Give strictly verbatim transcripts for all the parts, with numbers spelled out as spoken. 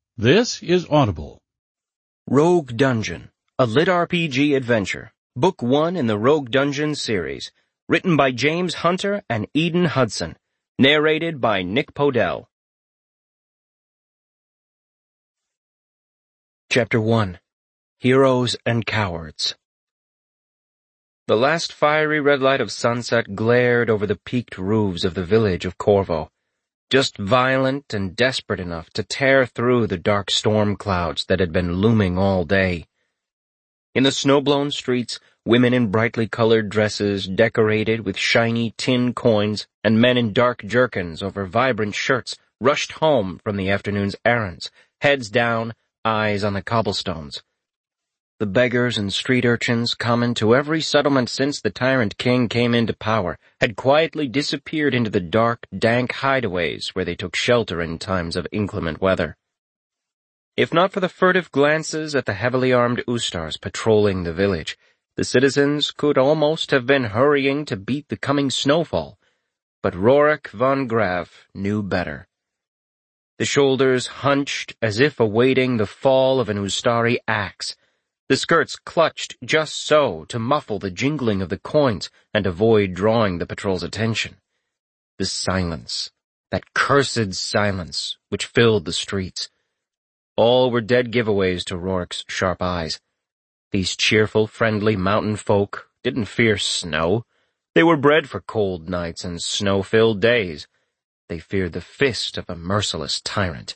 This is Audible. Rogue Dungeon, a lit R P G adventure. Book one in the Rogue Dungeon series. Written by James Hunter and Eden Hudson. Narrated by Nick Podell. Chapter one. Heroes and Cowards. The last fiery red light of sunset glared over the peaked roofs of the village of Corvo, just violent and desperate enough to tear through the dark storm clouds that had been looming all day. In the snow-blown streets, women in brightly colored dresses decorated with shiny tin coins and men in dark jerkins over vibrant shirts rushed home from the afternoon's errands, heads down, eyes on the cobblestones. The beggars and street urchins, common to every settlement since the tyrant king came into power, had quietly disappeared into the dark, dank hideaways where they took shelter in times of inclement weather. If not for the furtive glances at the heavily armed Ustars patrolling the village, the citizens could almost have been hurrying to beat the coming snowfall. But Rorik von Graff knew better. The shoulders hunched as if awaiting the fall of an Ustari axe. The skirts clutched just so to muffle the jingling of the coins and avoid drawing the patrol's attention. The silence, that cursed silence, which filled the streets. All were dead giveaways to Rorik's sharp eyes. These cheerful, friendly mountain folk didn't fear snow. They were bred for cold nights and snow-filled days. They feared the fist of a merciless tyrant.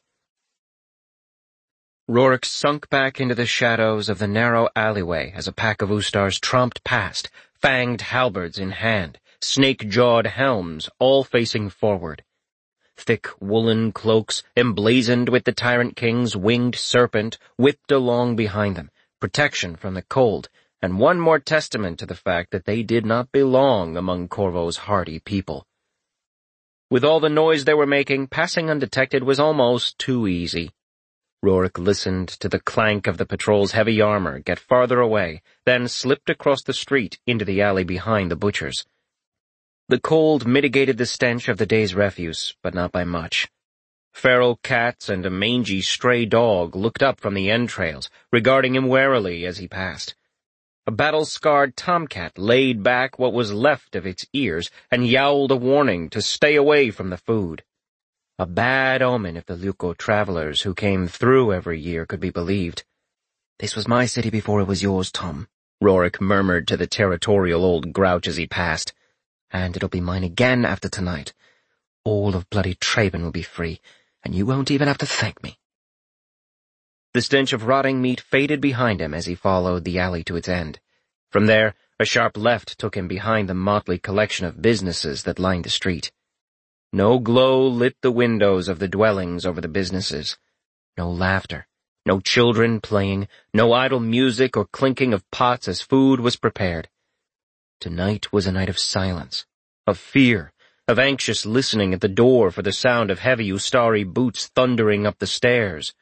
Rorik sunk back into the shadows of the narrow alleyway as a pack of Ustars tromped past, fanged halberds in hand, snake-jawed helms all facing forward. Thick woolen cloaks, emblazoned with the tyrant king's winged serpent, whipped along behind them, protection from the cold, and one more testament to the fact that they did not belong among Corvo's hardy people. With all the noise they were making, passing undetected was almost too easy. Rorik listened to the clank of the patrol's heavy armor get farther away, then slipped across the street into the alley behind the butchers. The cold mitigated the stench of the day's refuse, but not by much. Feral cats and a mangy stray dog looked up from the entrails, regarding him warily as he passed. A battle-scarred tomcat laid back what was left of its ears and yowled a warning to stay away from the food. A bad omen if the Leuco travelers who came through every year could be believed. "This was my city before it was yours, Tom," Rorik murmured to the territorial old grouch as he passed. "And it'll be mine again after tonight. All of bloody Traben will be free, and you won't even have to thank me." The stench of rotting meat faded behind him as he followed the alley to its end. From there, a sharp left took him behind the motley collection of businesses that lined the street. No glow lit the windows of the dwellings over the businesses. No laughter, no children playing, no idle music or clinking of pots as food was prepared. Tonight was a night of silence, of fear, of anxious listening at the door for the sound of heavy Ustari boots thundering up the stairs.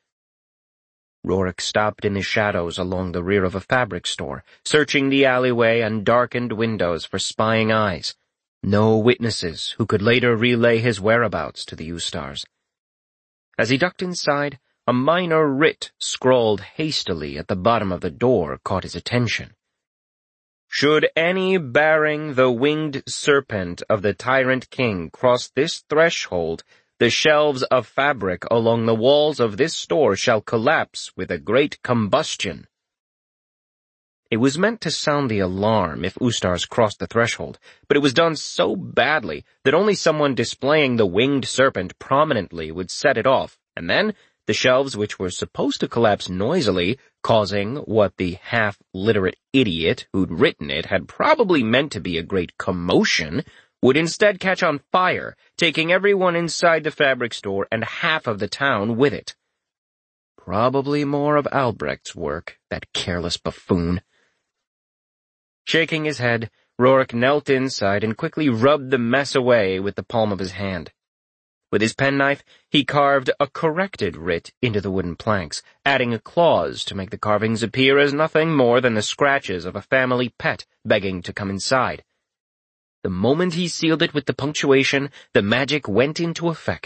Rorik stopped in the shadows along the rear of a fabric store, searching the alleyway and darkened windows for spying eyes. No witnesses who could later relay his whereabouts to the Ustars. As he ducked inside, a minor writ scrawled hastily at the bottom of the door caught his attention. "Should any bearing the winged serpent of the tyrant king cross this threshold, the shelves of fabric along the walls of this store shall collapse with a great combustion." It was meant to sound the alarm if Ustars crossed the threshold, but it was done so badly that only someone displaying the winged serpent prominently would set it off, and then the shelves, which were supposed to collapse noisily, causing what the half-literate idiot who'd written it had probably meant to be a great commotion, would instead catch on fire, taking everyone inside the fabric store and half of the town with it. Probably more of Albrecht's work, that careless buffoon. Shaking his head, Rorik knelt inside and quickly rubbed the mess away with the palm of his hand. With his penknife, he carved a corrected writ into the wooden planks, adding a clause to make the carvings appear as nothing more than the scratches of a family pet begging to come inside. The moment he sealed it with the punctuation, the magic went into effect.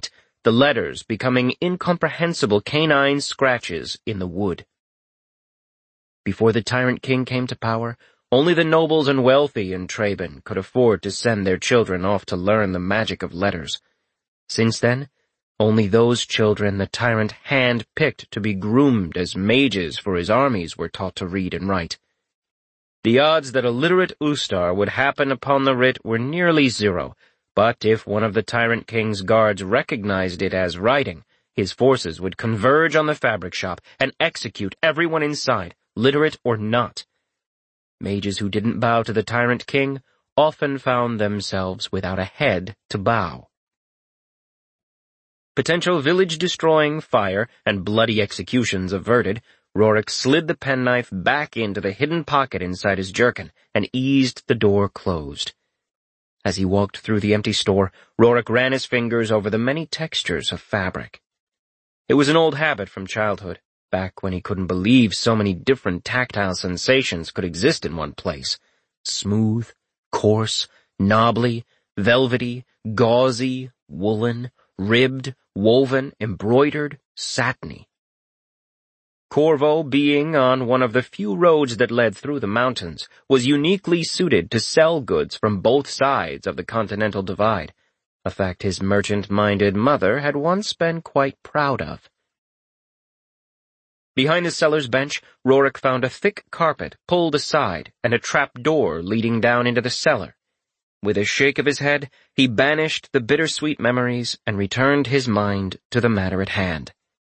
the letters becoming incomprehensible canine scratches in the wood. Before the tyrant king came to power, only the nobles and wealthy in Traben could afford to send their children off to learn the magic of letters. Since then, only those children the tyrant hand-picked to be groomed as mages for his armies were taught to read and write. The odds that a literate Ustar would happen upon the writ were nearly zero, but if one of the tyrant king's guards recognized it as writing, his forces would converge on the fabric shop and execute everyone inside, literate or not. Mages who didn't bow to the tyrant king often found themselves without a head to bow. Potential village-destroying fire and bloody executions averted, Rorik slid the penknife back into the hidden pocket inside his jerkin and eased the door closed. As he walked through the empty store, Rorik ran his fingers over the many textures of fabric. It was an old habit from childhood, back when he couldn't believe so many different tactile sensations could exist in one place. Smooth, coarse, knobbly, velvety, gauzy, woolen, ribbed, woven, embroidered, satiny. Corvo, being on one of the few roads that led through the mountains, was uniquely suited to sell goods from both sides of the continental divide, a fact his merchant-minded mother had once been quite proud of. Behind the seller's bench, Rorik found a thick carpet pulled aside and a trap door leading down into the cellar. With a shake of his head, he banished the bittersweet memories and returned his mind to the matter at hand.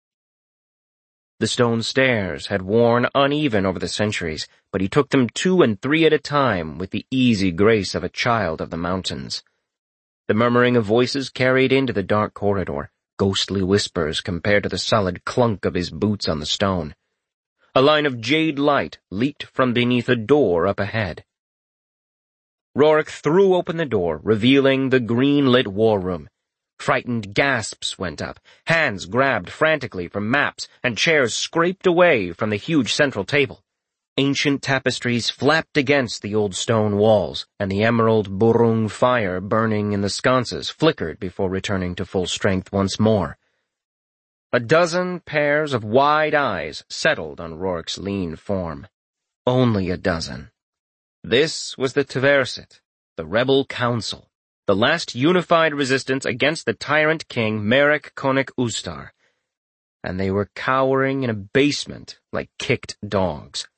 The stone stairs had worn uneven over the centuries, but he took them two and three at a time with the easy grace of a child of the mountains. The murmuring of voices carried into the dark corridor, ghostly whispers compared to the solid clunk of his boots on the stone. A line of jade light leaped from beneath a door up ahead. Rorik threw open the door, revealing the green-lit war room. Frightened gasps went up, hands grabbed frantically for maps, and chairs scraped away from the huge central table. Ancient tapestries flapped against the old stone walls, and the emerald burung fire burning in the sconces flickered before returning to full strength once more. A dozen pairs of wide eyes settled on Rorik's lean form. Only a dozen. This was the Tverset, the rebel council, the last unified resistance against the tyrant king Merek Konik Ustar, and they were cowering in a basement like kicked dogs.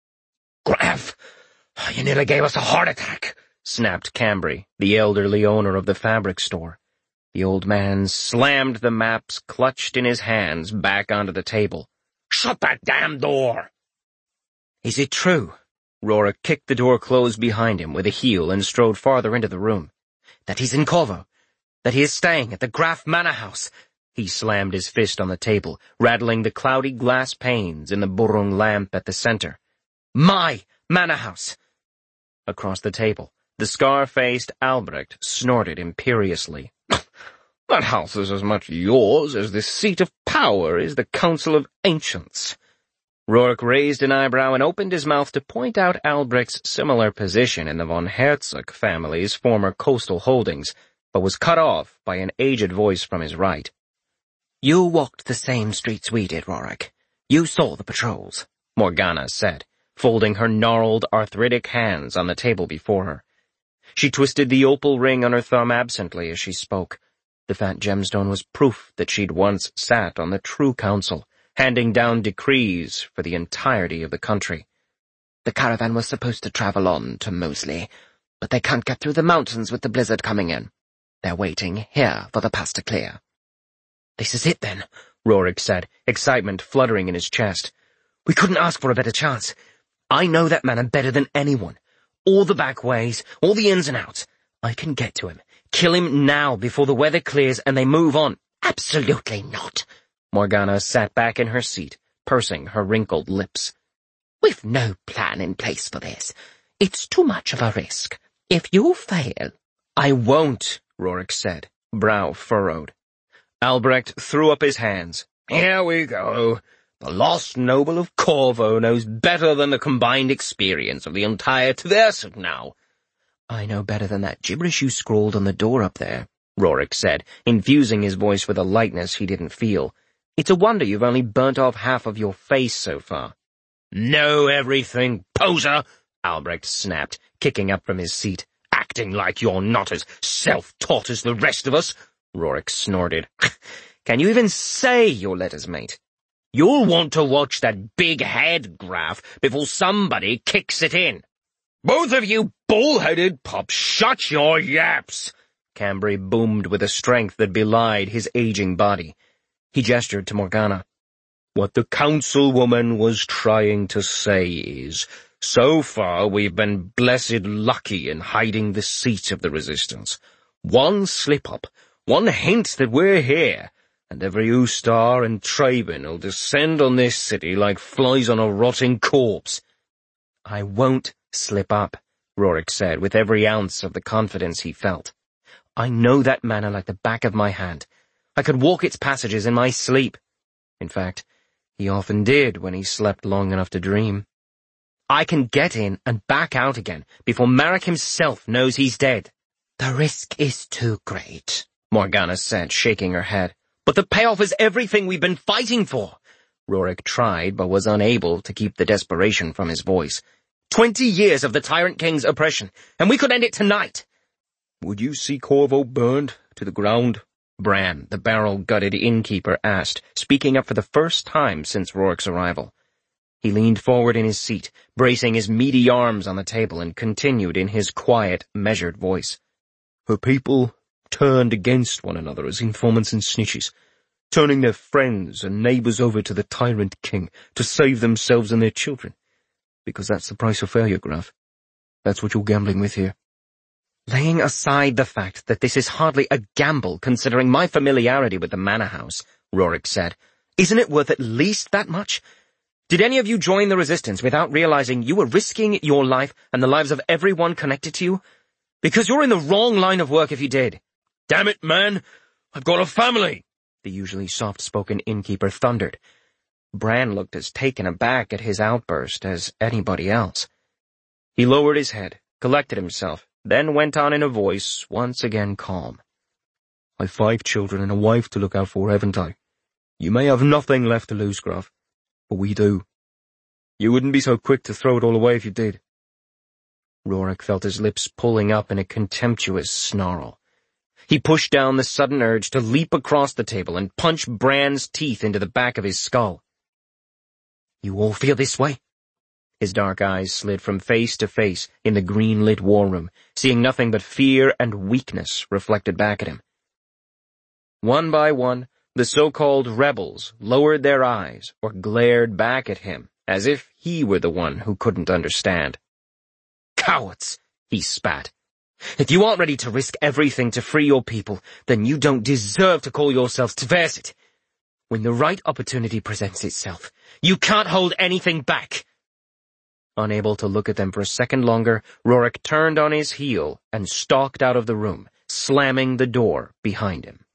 "Graf, you nearly gave us a heart attack," snapped Cambry, the elderly owner of the fabric store. The old man slammed the maps clutched in his hands back onto the table. "Shut that damn door!" "Is it true?" Rorik kicked the door closed behind him with a heel and strode farther into the room. "That he's in Corvo? That he is staying at the Graf Manor House?" He slammed his fist on the table, rattling the cloudy glass panes in the burung lamp at the center. "My manor house!" Across the table, the scar-faced Albrecht snorted imperiously. "That house is as much yours as this seat of power is the Council of Ancients." Rorik raised an eyebrow and opened his mouth to point out Albrecht's similar position in the von Herzog family's former coastal holdings, but was cut off by an aged voice from his right. "You walked the same streets we did, Rorik. You saw the patrols," Morgana said, folding her gnarled, arthritic hands on the table before her. She twisted the opal ring on her thumb absently as she spoke. The fat gemstone was proof that she'd once sat on the true council, handing down decrees for the entirety of the country. "The caravan was supposed to travel on to Moseley, but they can't get through the mountains with the blizzard coming in. They're waiting here for the pass to clear." "This is it, then," Rorik said, excitement fluttering in his chest. "We couldn't ask for a better chance. I know that man better than anyone. All the back ways, all the ins and outs. I can get to him. Kill him now before the weather clears and they move on." "Absolutely not." Morgana sat back in her seat, pursing her wrinkled lips. "We've no plan in place for this. It's too much of a risk. If you fail—" "I won't," Rorik said, brow furrowed. Albrecht threw up his hands. "Here we go. The lost noble of Corvo knows better than the combined experience of the entire Tverset now." "I know better than that gibberish you scrawled on the door up there," Rorik said, infusing his voice with a lightness he didn't feel. It's a wonder you've only burnt off half of your face so far. Know everything, poser, Albrecht snapped, kicking up from his seat. Acting like you're not as self-taught as the rest of us, Rorik snorted. Can you even say your letters, mate? You'll want to watch that big head graph before somebody kicks it in. Both of you bull-headed pups, shut your yaps! Cambrai boomed with a strength that belied his aging body. He gestured to Morgana. What the councilwoman was trying to say is, so far we've been blessed lucky in hiding the seat of the resistance. One slip-up, one hint that we're here, and every Ustar and Traben will descend on this city like flies on a rotting corpse. I won't slip up, Rorik said with every ounce of the confidence he felt. I know that manor like the back of my hand. I could walk its passages in my sleep. In fact, he often did when he slept long enough to dream. I can get in and back out again before Marek himself knows he's dead. The risk is too great, Morgana said, shaking her head. But the payoff is everything we've been fighting for. Rorik tried, but was unable to keep the desperation from his voice. Twenty years of the Tyrant King's oppression, and we could end it tonight. Would you see Corvo burned to the ground? Bran, the barrel-gutted innkeeper, asked, speaking up for the first time since Rorik's arrival. He leaned forward in his seat, bracing his meaty arms on the table, and continued in his quiet, measured voice. Her people turned against one another as informants and snitches, turning their friends and neighbors over to the Tyrant King to save themselves and their children. Because that's the price of failure, Graf. That's what you're gambling with here. Laying aside the fact that this is hardly a gamble considering my familiarity with the manor house, Rorik said, isn't it worth at least that much? Did any of you join the resistance without realizing you were risking your life and the lives of everyone connected to you? Because you're in the wrong line of work if you did. Damn it, man! I've got a family! The usually soft-spoken innkeeper thundered. Bran looked as taken aback at his outburst as anybody else. He lowered his head, collected himself, then went on in a voice once again calm. I've five children and a wife to look out for, haven't I? You may have nothing left to lose, Graf, but we do. You wouldn't be so quick to throw it all away if you did. Rorik felt his lips pulling up in a contemptuous snarl. He pushed down the sudden urge to leap across the table and punch Bran's teeth into the back of his skull. You all feel this way? His dark eyes slid from face to face in the green-lit war room, seeing nothing but fear and weakness reflected back at him. One by one, the so-called rebels lowered their eyes or glared back at him, as if he were the one who couldn't understand. Cowards, he spat. If you aren't ready to risk everything to free your people, then you don't deserve to call yourselves Tversit. When the right opportunity presents itself, you can't hold anything back. Unable to look at them for a second longer, Rorik turned on his heel and stalked out of the room, slamming the door behind him.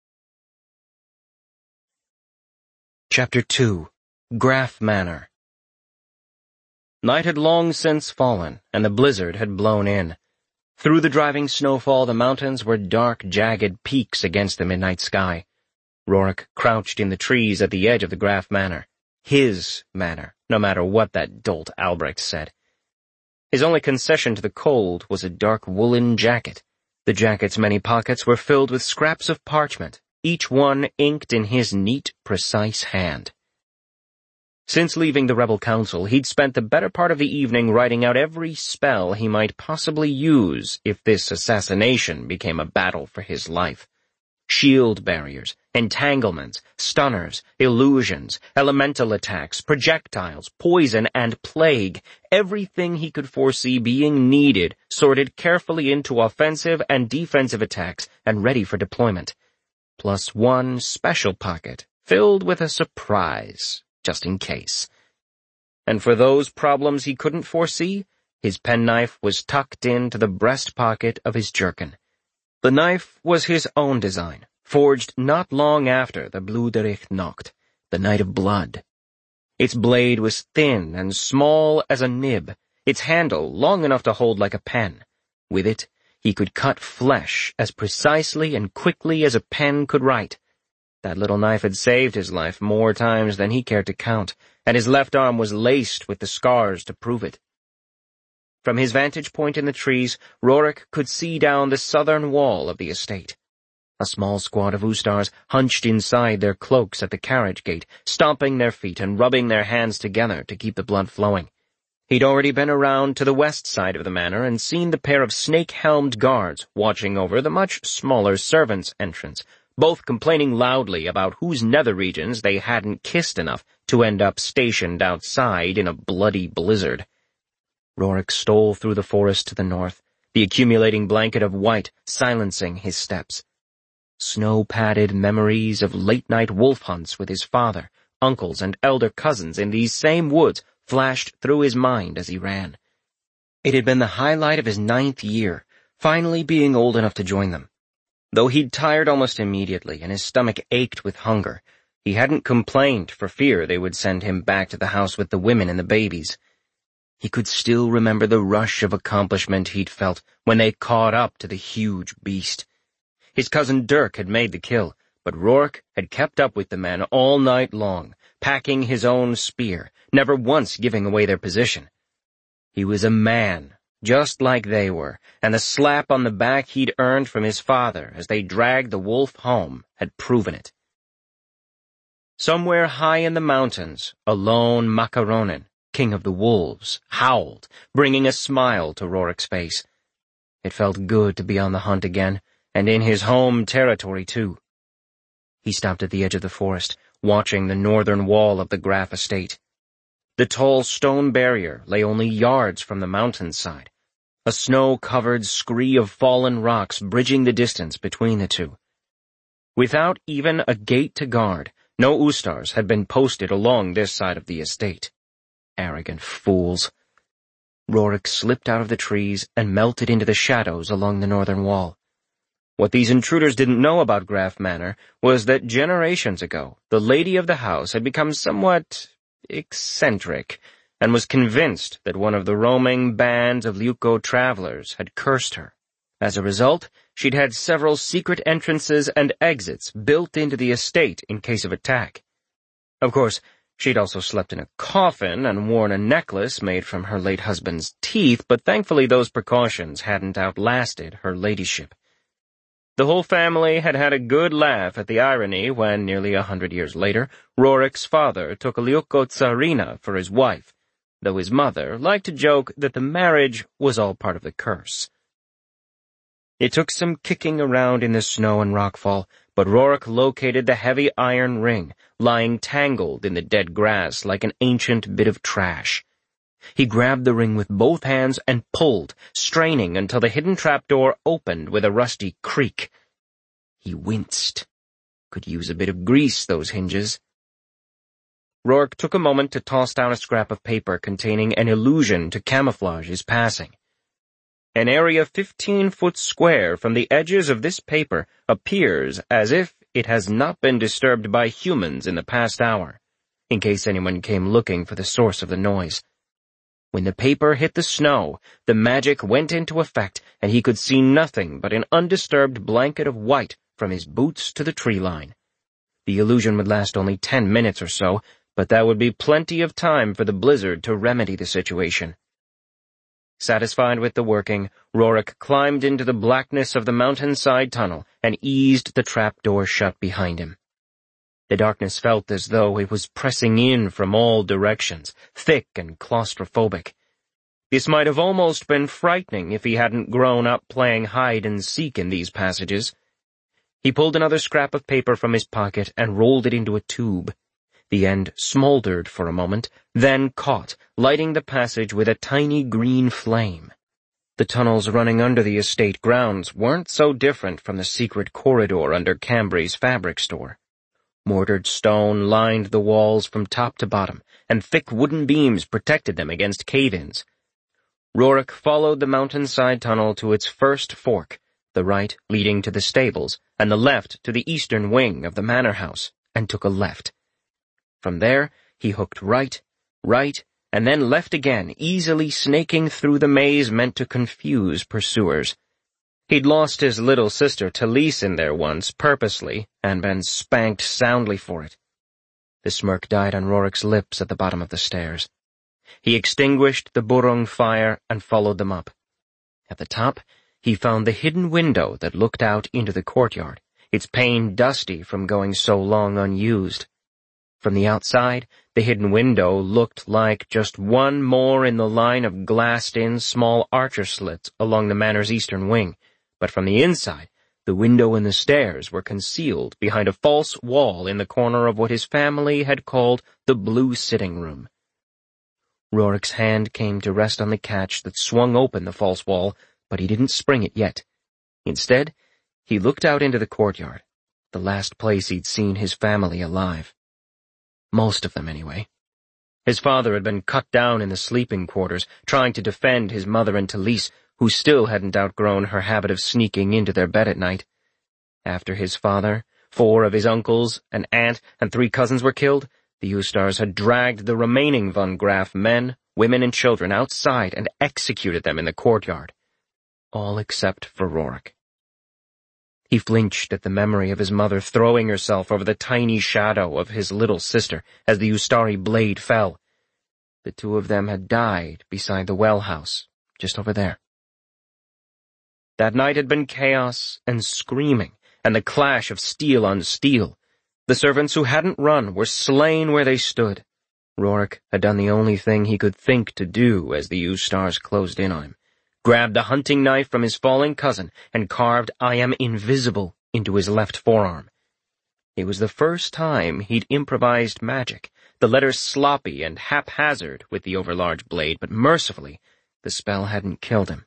Chapter two. Graf Manor. Night had long since fallen, and the blizzard had blown in. Through the driving snowfall, the mountains were dark, jagged peaks against the midnight sky. Rorik crouched in the trees at the edge of the Graf Manor. His manor, no matter what that dolt Albrecht said. His only concession to the cold was a dark woolen jacket. The jacket's many pockets were filled with scraps of parchment, each one inked in his neat, precise hand. Since leaving the rebel council, he'd spent the better part of the evening writing out every spell he might possibly use if this assassination became a battle for his life. Shield barriers, entanglements, stunners, illusions, elemental attacks, projectiles, poison, and plague, everything he could foresee being needed, sorted carefully into offensive and defensive attacks and ready for deployment. Plus one special pocket, filled with a surprise, just in case. And for those problems he couldn't foresee, his penknife was tucked into the breast pocket of his jerkin. The knife was his own design, forged not long after the Bloederich Nacht, the Night of Blood. Its blade was thin and small as a nib, its handle long enough to hold like a pen. With it, He could cut flesh as precisely and quickly as a pen could write. That little knife had saved his life more times than he cared to count, and his left arm was laced with the scars to prove it. From his vantage point in the trees, Rorik could see down the southern wall of the estate. A small squad of Ustars hunched inside their cloaks at the carriage gate, stomping their feet and rubbing their hands together to keep the blood flowing. He'd already been around to the west side of the manor and seen the pair of snake-helmed guards watching over the much smaller servants' entrance, both complaining loudly about whose nether regions they hadn't kissed enough to end up stationed outside in a bloody blizzard. Rorik stole through the forest to the north, the accumulating blanket of white silencing his steps. Snow-padded memories of late-night wolf hunts with his father, uncles, and elder cousins in these same woods flashed through his mind as he ran. It had been the highlight of his ninth year, finally being old enough to join them. Though he'd tired almost immediately and his stomach ached with hunger, he hadn't complained for fear they would send him back to the house with the women and the babies. He could still remember the rush of accomplishment he'd felt when they caught up to the huge beast. His cousin Dirk had made the kill, but Rorik had kept up with the men all night long, packing his own spear, never once giving away their position. He was a man, just like they were, and the slap on the back he'd earned from his father as they dragged the wolf home had proven it. Somewhere high in the mountains, a lone Makaronin, king of the wolves, howled, bringing a smile to Rorik's face. It felt good to be on the hunt again, and in his home territory, too. He stopped at the edge of the forest, watching the northern wall of the Graf estate. The tall stone barrier lay only yards from the mountainside, a snow-covered scree of fallen rocks bridging the distance between the two. Without even a gate to guard, no Ustars had been posted along this side of the estate. Arrogant fools. Rorik slipped out of the trees and melted into the shadows along the northern wall. What these intruders didn't know about Graf Manor was that generations ago, the lady of the house had become somewhat eccentric, and was convinced that one of the roaming bands of Leuko travelers had cursed her. As a result, she'd had several secret entrances and exits built into the estate in case of attack. Of course, she'd also slept in a coffin and worn a necklace made from her late husband's teeth, but thankfully those precautions hadn't outlasted her ladyship. The whole family had had a good laugh at the irony when, nearly a hundred years later, Rorik's father took a Leuko Tsarina for his wife, though his mother liked to joke that the marriage was all part of the curse. It took some kicking around in the snow and rockfall, but Rorik located the heavy iron ring, lying tangled in the dead grass like an ancient bit of trash. He grabbed the ring with both hands and pulled, straining until the hidden trapdoor opened with a rusty creak. He winced. Could use a bit of grease, those hinges. Rorik took a moment to toss down a scrap of paper containing an illusion to camouflage his passing. An area fifteen foot square from the edges of this paper appears as if it has not been disturbed by humans in the past hour, in case anyone came looking for the source of the noise. When the paper hit the snow, the magic went into effect, and he could see nothing but an undisturbed blanket of white from his boots to the tree line. The illusion would last only ten minutes or so, but that would be plenty of time for the blizzard to remedy the situation. Satisfied with the working, Rorik climbed into the blackness of the mountainside tunnel and eased the trapdoor shut behind him. The darkness felt as though it was pressing in from all directions, thick and claustrophobic. This might have almost been frightening if he hadn't grown up playing hide-and-seek in these passages. He pulled another scrap of paper from his pocket and rolled it into a tube. The end smoldered for a moment, then caught, lighting the passage with a tiny green flame. The tunnels running under the estate grounds weren't so different from the secret corridor under Cambry's fabric store. Mortared stone lined the walls from top to bottom, and thick wooden beams protected them against cave-ins. Rorik followed the mountainside tunnel to its first fork, the right leading to the stables, and the left to the eastern wing of the manor house, and took a left. From there, he hooked right, right, and then left again, easily snaking through the maze meant to confuse pursuers. He'd lost his little sister Talise in there once, purposely, and been spanked soundly for it. The smirk died on Rorik's lips at the bottom of the stairs. He extinguished the burung fire and followed them up. At the top, he found the hidden window that looked out into the courtyard, its pane dusty from going so long unused. From the outside, the hidden window looked like just one more in the line of glassed-in small archer slits along the manor's eastern wing, but from the inside, the window and the stairs were concealed behind a false wall in the corner of what his family had called the blue sitting room. Rorik's hand came to rest on the catch that swung open the false wall, but he didn't spring it yet. Instead, he looked out into the courtyard, the last place he'd seen his family alive. Most of them, anyway. His father had been cut down in the sleeping quarters, trying to defend his mother and Talise, who still hadn't outgrown her habit of sneaking into their bed at night. After his father, four of his uncles, an aunt, and three cousins were killed, the Ustars had dragged the remaining von Graff men, women, and children outside and executed them in the courtyard. All except for Rorik. He flinched at the memory of his mother throwing herself over the tiny shadow of his little sister as the Ustari blade fell. The two of them had died beside the well house, just over there. That night had been chaos and screaming, and the clash of steel on steel. The servants who hadn't run were slain where they stood. Rorik had done the only thing he could think to do as the Ustars closed in on him. Grabbed a hunting knife from his falling cousin and carved "I am invisible" into his left forearm. It was the first time he'd improvised magic, the letters sloppy and haphazard with the overlarge blade, but mercifully, the spell hadn't killed him.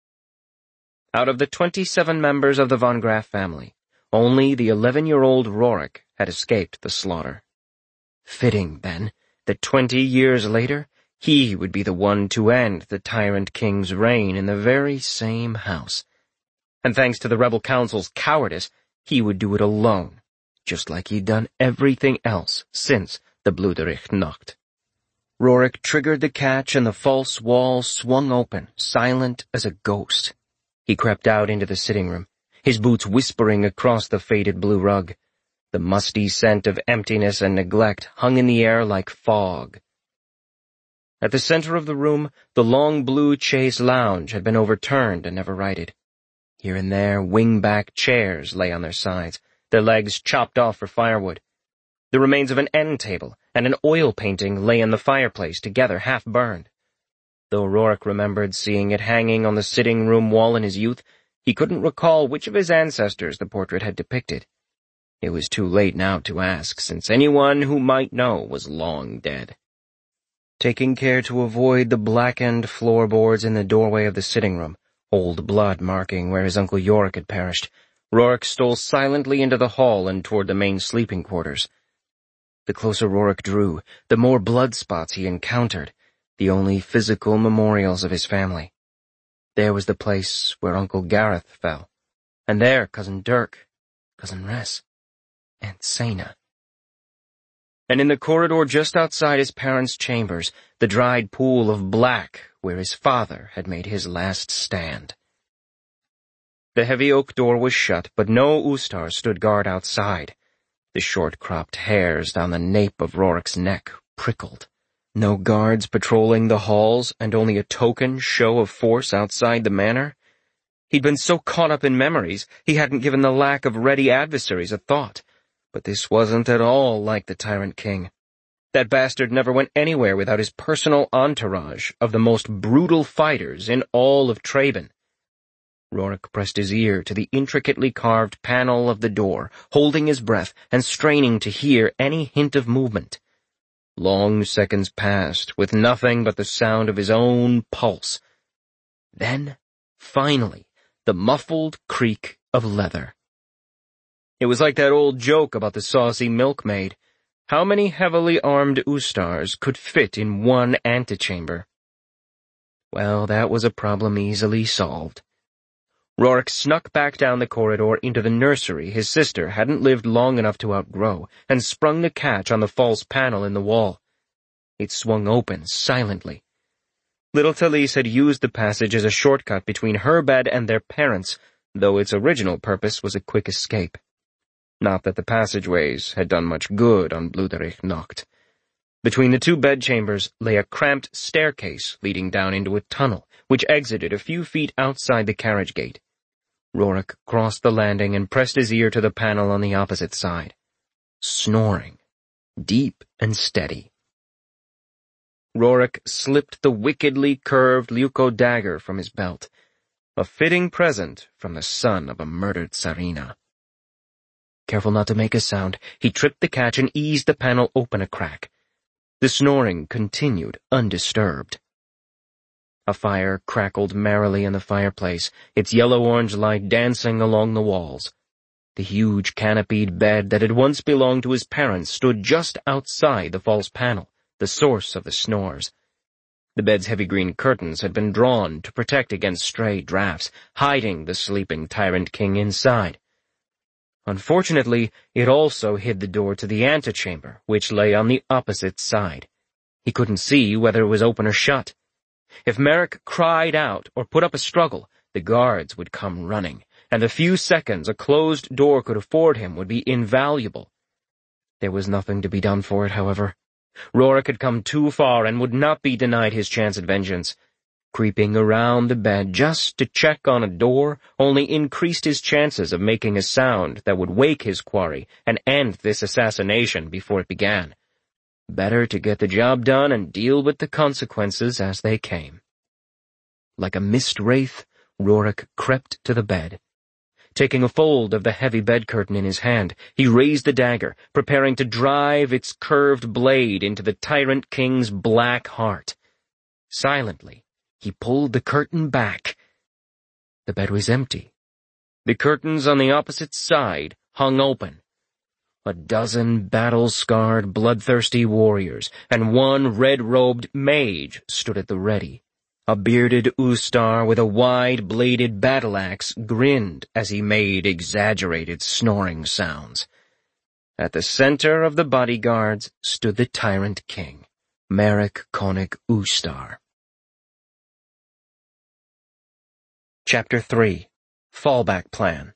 Out of the twenty-seven members of the von Graff family, only the eleven-year-old Rorik had escaped the slaughter. Fitting, then, that twenty years later, he would be the one to end the tyrant king's reign in the very same house. And thanks to the rebel council's cowardice, he would do it alone, just like he'd done everything else since the Bluderich Nacht. Rorik triggered the catch and the false wall swung open, silent as a ghost. He crept out into the sitting room, his boots whispering across the faded blue rug. The musty scent of emptiness and neglect hung in the air like fog. At the center of the room, the long blue chaise lounge had been overturned and never righted. Here and there, wing-back chairs lay on their sides, their legs chopped off for firewood. The remains of an end table and an oil painting lay in the fireplace, together half-burned. Though Rorik remembered seeing it hanging on the sitting room wall in his youth, he couldn't recall which of his ancestors the portrait had depicted. It was too late now to ask, since anyone who might know was long dead. Taking care to avoid the blackened floorboards in the doorway of the sitting room, old blood marking where his Uncle Yorick had perished, Rorik stole silently into the hall and toward the main sleeping quarters. The closer Rorik drew, the more blood spots he encountered, the only physical memorials of his family. There was the place where Uncle Gareth fell, and there Cousin Dirk, Cousin Ress, Aunt Sena. And in the corridor just outside his parents' chambers, the dried pool of black where his father had made his last stand. The heavy oak door was shut, but no Ustar stood guard outside. The short-cropped hairs down the nape of Rorik's neck prickled. No guards patrolling the halls, and only a token show of force outside the manor. He'd been so caught up in memories, he hadn't given the lack of ready adversaries a thought. But this wasn't at all like the Tyrant King. That bastard never went anywhere without his personal entourage of the most brutal fighters in all of Traben. Rorik pressed his ear to the intricately carved panel of the door, holding his breath and straining to hear any hint of movement. Long seconds passed, with nothing but the sound of his own pulse. Then, finally, the muffled creak of leather. It was like that old joke about the saucy milkmaid. How many heavily armed Ustars could fit in one antechamber? Well, that was a problem easily solved. Rorik snuck back down the corridor into the nursery his sister hadn't lived long enough to outgrow, and sprung the catch on the false panel in the wall. It swung open silently. Little Talise had used the passage as a shortcut between her bed and their parents', though its original purpose was a quick escape. Not that the passageways had done much good on Bluderich Nacht. Between the two bedchambers lay a cramped staircase leading down into a tunnel, which exited a few feet outside the carriage gate. Rorik crossed the landing and pressed his ear to the panel on the opposite side. Snoring. Deep and steady. Rorik slipped the wickedly curved Leuco dagger from his belt, a fitting present from the son of a murdered Tsarina. Careful not to make a sound, he tripped the catch and eased the panel open a crack. The snoring continued undisturbed. A fire crackled merrily in the fireplace, its yellow-orange light dancing along the walls. The huge canopied bed that had once belonged to his parents stood just outside the false panel, the source of the snores. The bed's heavy green curtains had been drawn to protect against stray drafts, hiding the sleeping tyrant king inside. Unfortunately, it also hid the door to the antechamber, which lay on the opposite side. He couldn't see whether it was open or shut. If Merrick cried out or put up a struggle, the guards would come running, and the few seconds a closed door could afford him would be invaluable. There was nothing to be done for it, however. Rorik had come too far and would not be denied his chance at vengeance. Creeping around the bed just to check on a door only increased his chances of making a sound that would wake his quarry and end this assassination before it began. Better to get the job done and deal with the consequences as they came. Like a mist wraith, Rorik crept to the bed. Taking a fold of the heavy bed curtain in his hand, he raised the dagger, preparing to drive its curved blade into the tyrant king's black heart. Silently, he pulled the curtain back. The bed was empty. The curtains on the opposite side hung open. A dozen battle-scarred, bloodthirsty warriors and one red-robed mage stood at the ready. A bearded Ustar with a wide-bladed battle-axe grinned as he made exaggerated snoring sounds. At the center of the bodyguards stood the tyrant king, Merrick Konig Ustar. Chapter three. Fallback Plan.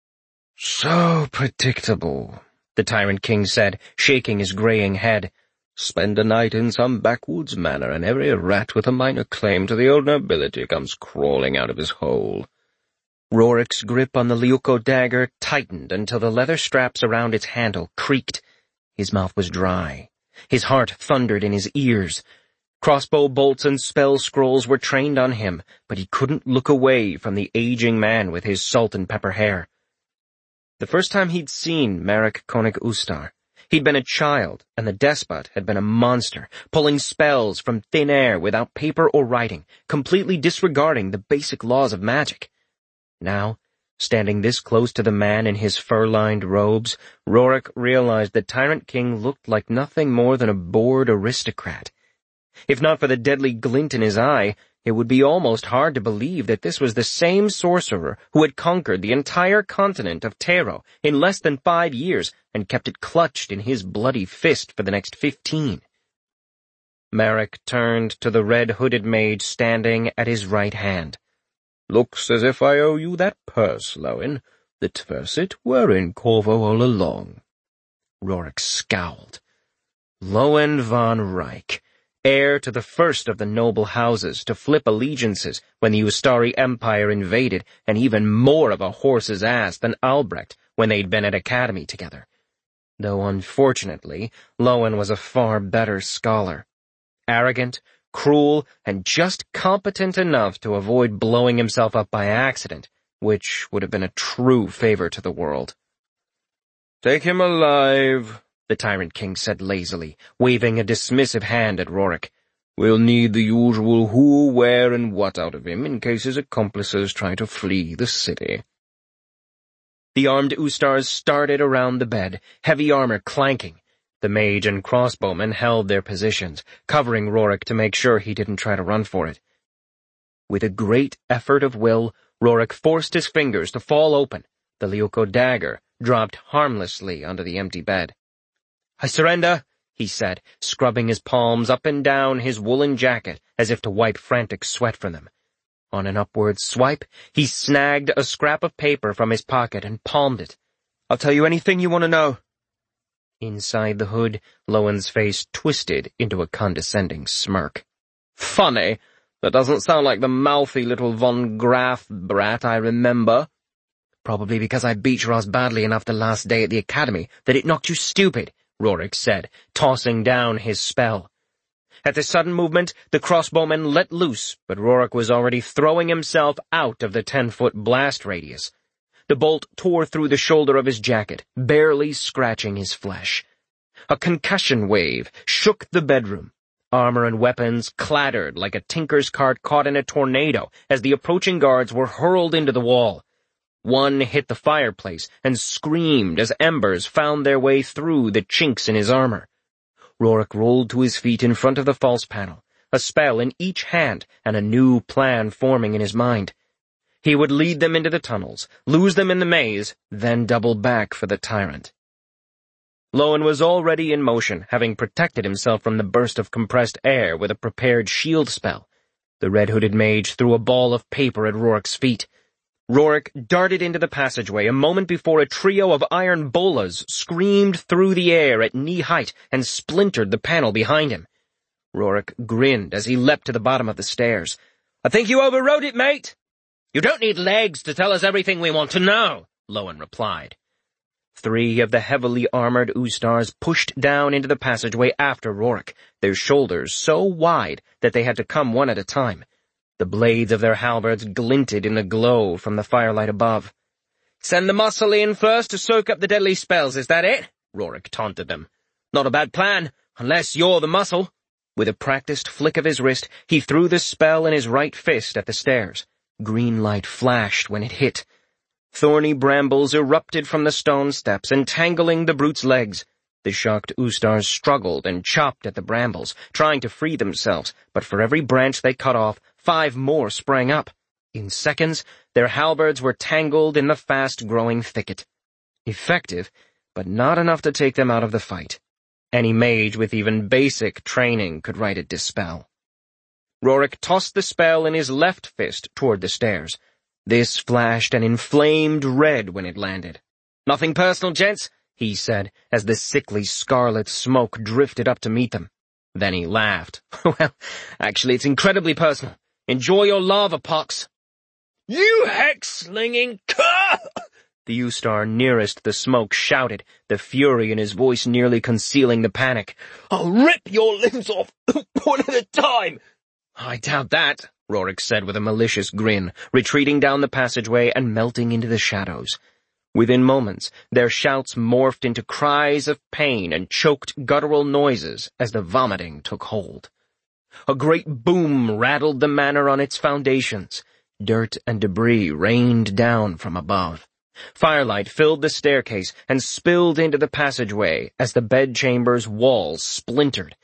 So predictable, the tyrant king said, shaking his graying head. Spend a night in some backwoods manor, and every rat with a minor claim to the old nobility comes crawling out of his hole. Rorik's grip on the Leuco dagger tightened until the leather straps around its handle creaked. His mouth was dry. His heart thundered in his ears. Crossbow bolts and spell scrolls were trained on him, but he couldn't look away from the aging man with his salt and pepper hair. The first time he'd seen Merrick Konig Ustar, he'd been a child, and the despot had been a monster, pulling spells from thin air without paper or writing, completely disregarding the basic laws of magic. Now, standing this close to the man in his fur-lined robes, Rorik realized that Tyrant King looked like nothing more than a bored aristocrat. If not for the deadly glint in his eye, it would be almost hard to believe that this was the same sorcerer who had conquered the entire continent of Tero in less than five years and kept it clutched in his bloody fist for the next fifteen. Merrick turned to the red-hooded mage standing at his right hand. "Looks as if I owe you that purse, Lowen. The Tversit were in Corvo all along." Rorik scowled. Lowen von Reich, heir to the first of the noble houses to flip allegiances when the Ustari Empire invaded, and even more of a horse's ass than Albrecht when they'd been at academy together. Though unfortunately, Lowen was a far better scholar. Arrogant, cruel, and just competent enough to avoid blowing himself up by accident, which would have been a true favor to the world. "Take him alive," the Tyrant King said lazily, waving a dismissive hand at Rorik. "We'll need the usual who, where, and what out of him in case his accomplices try to flee the city." The armed Ustars started around the bed, heavy armor clanking. The mage and crossbowmen held their positions, covering Rorik to make sure he didn't try to run for it. With a great effort of will, Rorik forced his fingers to fall open. The Leuco dagger dropped harmlessly onto the empty bed. "I surrender," he said, scrubbing his palms up and down his woolen jacket as if to wipe frantic sweat from them. On an upward swipe, he snagged a scrap of paper from his pocket and palmed it. "I'll tell you anything you want to know." Inside the hood, Lowen's face twisted into a condescending smirk. "Funny. That doesn't sound like the mouthy little von Graf brat I remember." "Probably because I beat Ross badly enough the last day at the academy that it knocked you stupid," Rorik said, tossing down his spell. At the sudden movement, the crossbowman let loose, but Rorik was already throwing himself out of the ten-foot blast radius. The bolt tore through the shoulder of his jacket, barely scratching his flesh. A concussion wave shook the bedroom. Armor and weapons clattered like a tinker's cart caught in a tornado as the approaching guards were hurled into the wall. One hit the fireplace and screamed as embers found their way through the chinks in his armor. Rorik rolled to his feet in front of the false panel, a spell in each hand and a new plan forming in his mind. He would lead them into the tunnels, lose them in the maze, then double back for the tyrant. Lowen was already in motion, having protected himself from the burst of compressed air with a prepared shield spell. The red-hooded mage threw a ball of paper at Rorik's feet. Rorik darted into the passageway a moment before a trio of iron bolas screamed through the air at knee-height and splintered the panel behind him. Rorik grinned as he leapt to the bottom of the stairs. "I think you overrode it, mate." "You don't need legs to tell us everything we want to know," Lowen replied. Three of the heavily armored Ustars pushed down into the passageway after Rorik, their shoulders so wide that they had to come one at a time. The blades of their halberds glinted in the glow from the firelight above. "Send the muscle in first to soak up the deadly spells, is that it?" Rorik taunted them. "Not a bad plan, unless you're the muscle." With a practiced flick of his wrist, he threw the spell in his right fist at the stairs. Green light flashed when it hit. Thorny brambles erupted from the stone steps, entangling the brute's legs. The shocked Ustars struggled and chopped at the brambles, trying to free themselves, but for every branch they cut off, five more sprang up. In seconds, their halberds were tangled in the fast-growing thicket. Effective, but not enough to take them out of the fight. Any mage with even basic training could write a dispel. Rorik tossed the spell in his left fist toward the stairs. This flashed an inflamed red when it landed. "Nothing personal, gents," he said, as the sickly scarlet smoke drifted up to meet them. Then he laughed. "Well, actually, it's incredibly personal. Enjoy your lava pox." "You hex-slinging cur!" The Ustar nearest the smoke shouted, the fury in his voice nearly concealing the panic. "I'll rip your limbs off, one at a time." "I doubt that," Rorik said with a malicious grin, retreating down the passageway and melting into the shadows. Within moments, their shouts morphed into cries of pain and choked guttural noises as the vomiting took hold. A great boom rattled the manor on its foundations. Dirt and debris rained down from above. Firelight filled the staircase and spilled into the passageway as the bedchamber's walls splintered.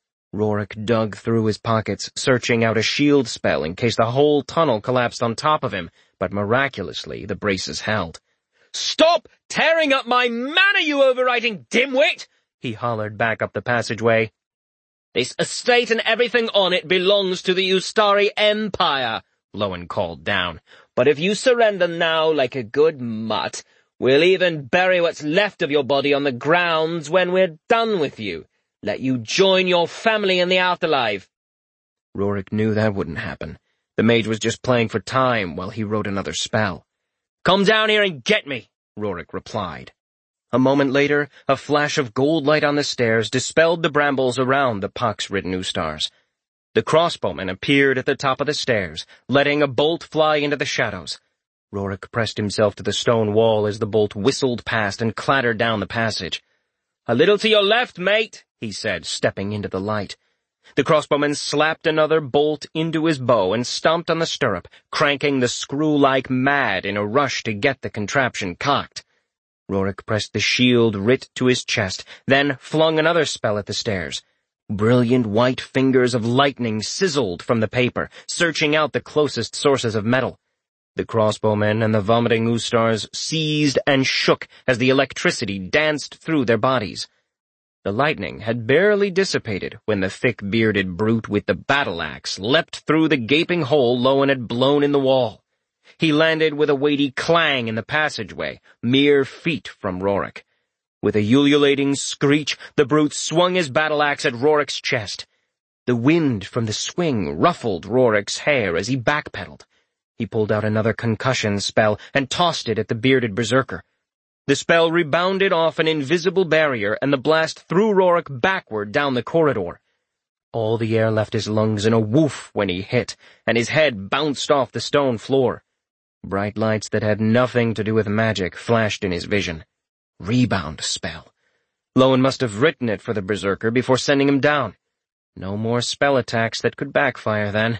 Rorik dug through his pockets, searching out a shield spell in case the whole tunnel collapsed on top of him, but miraculously the braces held. "Stop tearing up my manor, you overwriting dimwit!" he hollered back up the passageway. "This estate and everything on it belongs to the Ustari Empire," Lowen called down. "But if you surrender now like a good mutt, we'll even bury what's left of your body on the grounds when we're done with you. Let you join your family in the afterlife." Rorik knew that wouldn't happen. The mage was just playing for time while he wrote another spell. "Come down here and get me," Rorik replied. A moment later, a flash of gold light on the stairs dispelled the brambles around the pox-ridden Ustars. The crossbowman appeared at the top of the stairs, letting a bolt fly into the shadows. Rorik pressed himself to the stone wall as the bolt whistled past and clattered down the passage. "A little to your left, mate," he said, stepping into the light. The crossbowman slapped another bolt into his bow and stomped on the stirrup, cranking the screw like mad in a rush to get the contraption cocked. Rorik pressed the shield writ to his chest, then flung another spell at the stairs. Brilliant white fingers of lightning sizzled from the paper, searching out the closest sources of metal. The crossbowmen and the vomiting Ustars seized and shook as the electricity danced through their bodies. The lightning had barely dissipated when the thick-bearded brute with the battle-axe leapt through the gaping hole Lowen had blown in the wall. He landed with a weighty clang in the passageway, mere feet from Rorik. With a ululating screech, the brute swung his battle-axe at Rorik's chest. The wind from the swing ruffled Rorik's hair as he backpedaled. He pulled out another concussion spell and tossed it at the bearded berserker. The spell rebounded off an invisible barrier, and the blast threw Rorik backward down the corridor. All the air left his lungs in a woof when he hit, and his head bounced off the stone floor. Bright lights that had nothing to do with magic flashed in his vision. Rebound spell. Lowen must have written it for the berserker before sending him down. No more spell attacks that could backfire then.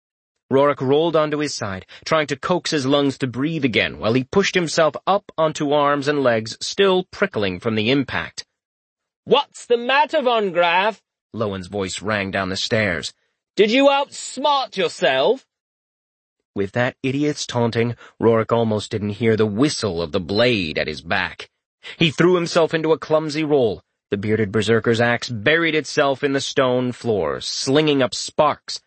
Rorik rolled onto his side, trying to coax his lungs to breathe again while he pushed himself up onto arms and legs still prickling from the impact. "What's the matter, von Graf?" Lowen's voice rang down the stairs. "Did you outsmart yourself?" With that idiot's taunting, Rorik almost didn't hear the whistle of the blade at his back. He threw himself into a clumsy roll. The bearded berserker's axe buried itself in the stone floor, slinging up sparks.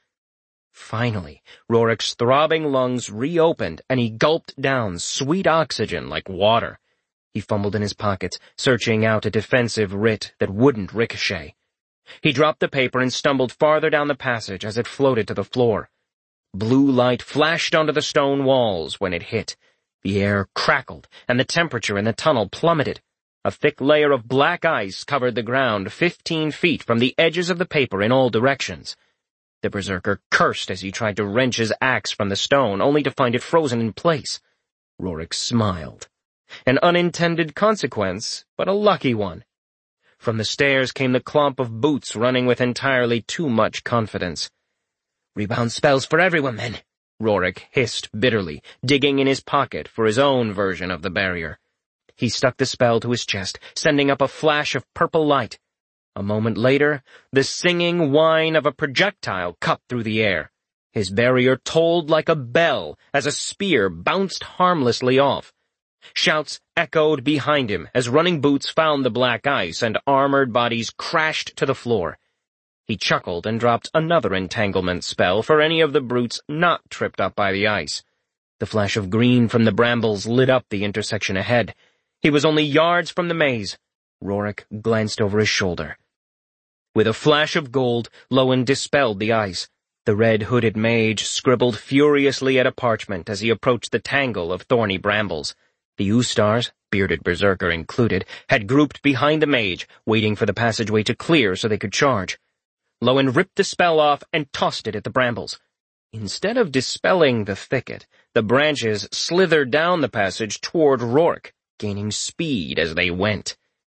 Finally, Rorik's throbbing lungs reopened, and he gulped down sweet oxygen like water. He fumbled in his pockets, searching out a defensive writ that wouldn't ricochet. He dropped the paper and stumbled farther down the passage as it floated to the floor. Blue light flashed onto the stone walls when it hit. The air crackled, and the temperature in the tunnel plummeted. A thick layer of black ice covered the ground fifteen feet from the edges of the paper in all directions. The berserker cursed as he tried to wrench his axe from the stone, only to find it frozen in place. Rorik smiled. An unintended consequence, but a lucky one. From the stairs came the clomp of boots running with entirely too much confidence. "Rebound spells for everyone, then," Rorik hissed bitterly, digging in his pocket for his own version of the barrier. He stuck the spell to his chest, sending up a flash of purple light. A moment later, the singing whine of a projectile cut through the air. His barrier tolled like a bell as a spear bounced harmlessly off. Shouts echoed behind him as running boots found the black ice and armored bodies crashed to the floor. He chuckled and dropped another entanglement spell for any of the brutes not tripped up by the ice. The flash of green from the brambles lit up the intersection ahead. He was only yards from the maze. Rorik glanced over his shoulder. With a flash of gold, Lowen dispelled the ice. The red-hooded mage scribbled furiously at a parchment as he approached the tangle of thorny brambles. The Ustars, bearded berserker included, had grouped behind the mage, waiting for the passageway to clear so they could charge. Lowen ripped the spell off and tossed it at the brambles. Instead of dispelling the thicket, the branches slithered down the passage toward Rorik, gaining speed as they went.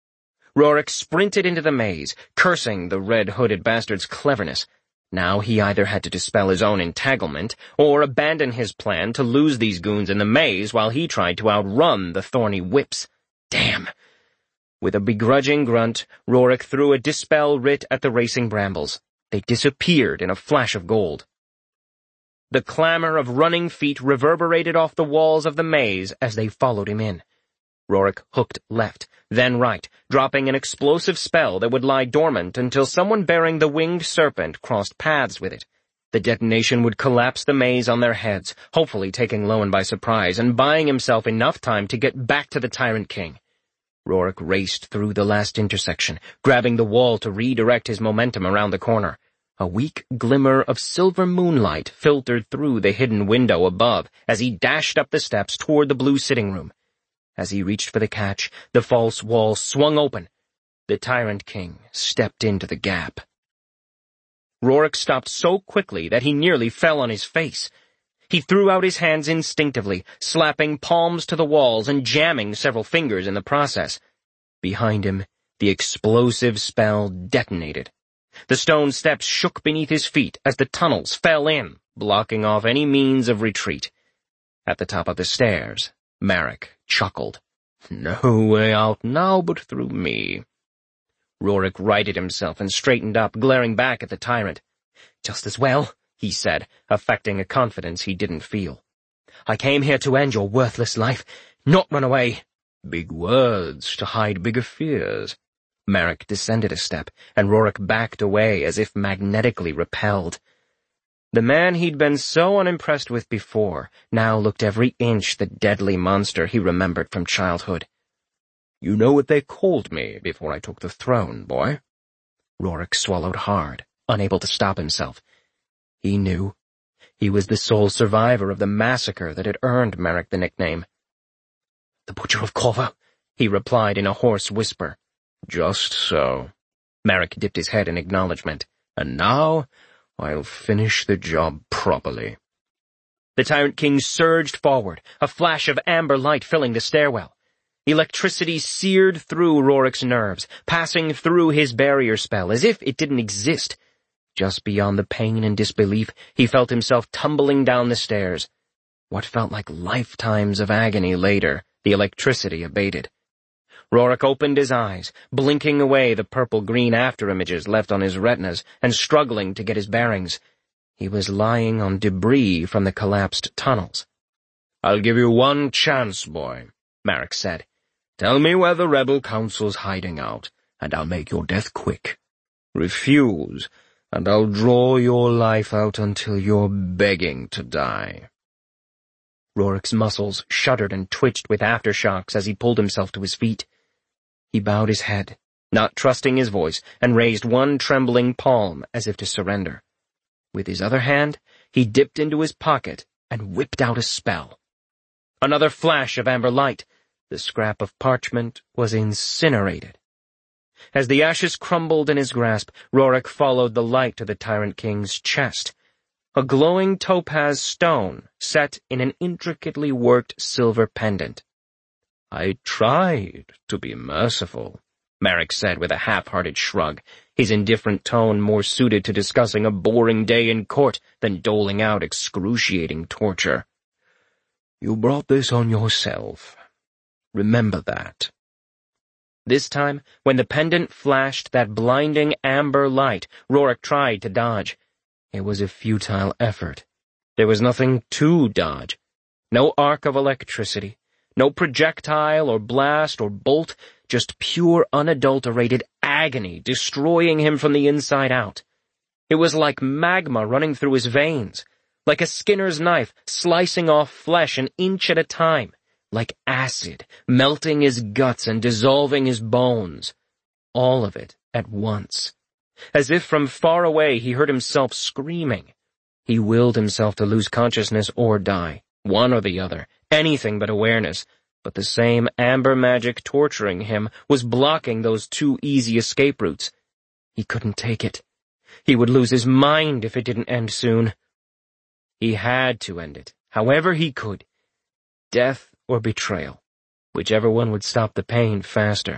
Rorik sprinted into the maze, cursing the red-hooded bastard's cleverness. Now he either had to dispel his own entanglement, or abandon his plan to lose these goons in the maze while he tried to outrun the thorny whips. Damn! With a begrudging grunt, Rorik threw a dispel writ at the racing brambles. They disappeared in a flash of gold. The clamor of running feet reverberated off the walls of the maze as they followed him in. Rorik hooked left, then right, dropping an explosive spell that would lie dormant until someone bearing the winged serpent crossed paths with it. The detonation would collapse the maze on their heads, hopefully taking Lowen by surprise and buying himself enough time to get back to the Tyrant King. Rorik raced through the last intersection, grabbing the wall to redirect his momentum around the corner. A weak glimmer of silver moonlight filtered through the hidden window above as he dashed up the steps toward the blue sitting room. As he reached for the catch, the false wall swung open. The Tyrant King stepped into the gap. Rorik stopped so quickly that he nearly fell on his face. He threw out his hands instinctively, slapping palms to the walls and jamming several fingers in the process. Behind him, the explosive spell detonated. The stone steps shook beneath his feet as the tunnels fell in, blocking off any means of retreat. At the top of the stairs, Marek chuckled. "No way out now but through me." Rorik righted himself and straightened up, glaring back at the tyrant. "Just as well," he said, affecting a confidence he didn't feel. "I came here to end your worthless life, not run away." "Big words to hide bigger fears." Merrick descended a step, and Rorik backed away as if magnetically repelled. The man he'd been so unimpressed with before now looked every inch the deadly monster he remembered from childhood. "You know what they called me before I took the throne, boy?" Rorik swallowed hard, unable to stop himself. He knew. He was the sole survivor of the massacre that had earned Merrick the nickname. "The Butcher of Corvo," he replied in a hoarse whisper. "Just so." Merrick dipped his head in acknowledgement. "And now I'll finish the job properly." The Tyrant King surged forward, a flash of amber light filling the stairwell. Electricity seared through Rorik's nerves, passing through his barrier spell as if it didn't exist. Just beyond the pain and disbelief, he felt himself tumbling down the stairs. What felt like lifetimes of agony later, the electricity abated. Rorik opened his eyes, blinking away the purple-green afterimages left on his retinas and struggling to get his bearings. He was lying on debris from the collapsed tunnels. "I'll give you one chance, boy," Merrick said. "Tell me where the rebel council's hiding out, and I'll make your death quick. Refuse, and I'll draw your life out until you're begging to die." Rorik's muscles shuddered and twitched with aftershocks as he pulled himself to his feet. He bowed his head, not trusting his voice, and raised one trembling palm as if to surrender. With his other hand, he dipped into his pocket and whipped out a spell. Another flash of amber light. The scrap of parchment was incinerated. As the ashes crumbled in his grasp, Rorik followed the light to the Tyrant King's chest. A glowing topaz stone set in an intricately worked silver pendant. "I tried to be merciful," Merrick said with a half-hearted shrug, his indifferent tone more suited to discussing a boring day in court than doling out excruciating torture. "You brought this on yourself. Remember that." This time, when the pendant flashed that blinding amber light, Rorik tried to dodge. It was a futile effort. There was nothing to dodge. No arc of electricity. No projectile or blast or bolt, just pure unadulterated agony destroying him from the inside out. It was like magma running through his veins, like a skinner's knife slicing off flesh an inch at a time, like acid melting his guts and dissolving his bones. All of it at once. As if from far away he heard himself screaming. He willed himself to lose consciousness or die, one or the other, anything but awareness, but the same amber magic torturing him was blocking those two easy escape routes. He couldn't take it. He would lose his mind if it didn't end soon. He had to end it, however he could. Death or betrayal, whichever one would stop the pain faster.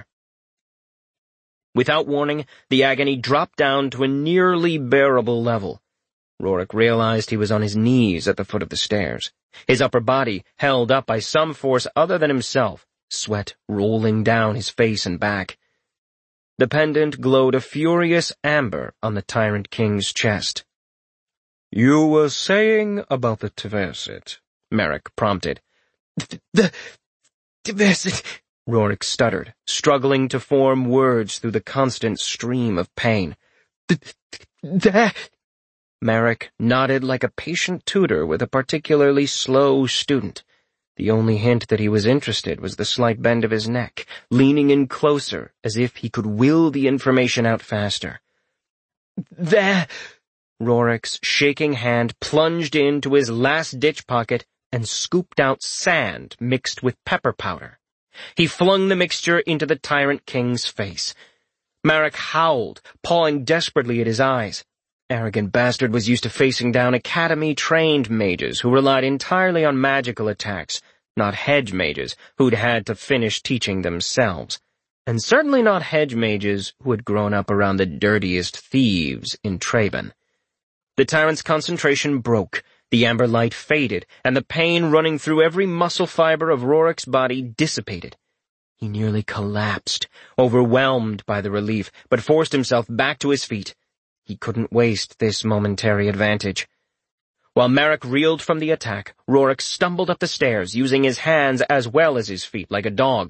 Without warning, the agony dropped down to a nearly bearable level. Rorik realized he was on his knees at the foot of the stairs, his upper body held up by some force other than himself, sweat rolling down his face and back. The pendant glowed a furious amber on the Tyrant King's chest. "You were saying about the Tverset," Merrick prompted. The Tverset, Rorik stuttered, struggling to form words through the constant stream of pain. That... Merrick nodded like a patient tutor with a particularly slow student. The only hint that he was interested was the slight bend of his neck, leaning in closer as if he could will the information out faster. There... Rorik's shaking hand plunged into his last-ditch pocket and scooped out sand mixed with pepper powder. He flung the mixture into the Tyrant King's face. Merrick howled, pawing desperately at his eyes. Arrogant bastard was used to facing down academy-trained mages who relied entirely on magical attacks, not hedge mages who'd had to finish teaching themselves, and certainly not hedge mages who had grown up around the dirtiest thieves in Traben. The tyrant's concentration broke, the amber light faded, and the pain running through every muscle fiber of Rorik's body dissipated. He nearly collapsed, overwhelmed by the relief, but forced himself back to his feet. He couldn't waste this momentary advantage. While Merrick reeled from the attack, Rorik stumbled up the stairs, using his hands as well as his feet like a dog.